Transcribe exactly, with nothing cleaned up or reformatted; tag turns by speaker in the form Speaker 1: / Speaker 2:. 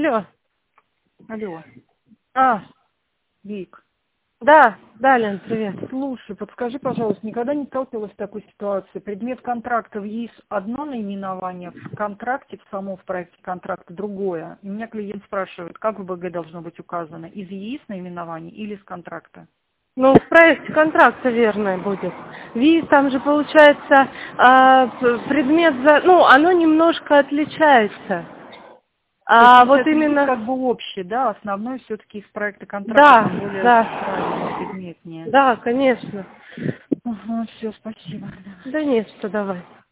Speaker 1: Алло.
Speaker 2: Алло.
Speaker 1: А,
Speaker 2: Вик.
Speaker 1: да, да, Лен, привет.
Speaker 2: Слушай, подскажи, пожалуйста, никогда не сталкивалась с такой ситуацией? Предмет контракта в ЕИС одно наименование, в контракте, в самом в проекте контракта другое. И меня клиент спрашивает, как в БГ должно быть указано, из ЕИС наименование или из контракта?
Speaker 1: Ну, в проекте контракта верно будет. ВИЗ, там же получается а, п- предмет, за, ну, оно немножко отличается.
Speaker 2: То есть
Speaker 1: А вот
Speaker 2: получается ЕИС
Speaker 1: именно,
Speaker 2: как бы общий, да, основной все-таки из проекта контракта,
Speaker 1: да,
Speaker 2: там более
Speaker 1: да,
Speaker 2: правильнее, предметнее.
Speaker 1: да, конечно.
Speaker 2: Ага, все, спасибо.
Speaker 1: Да нет, что давай.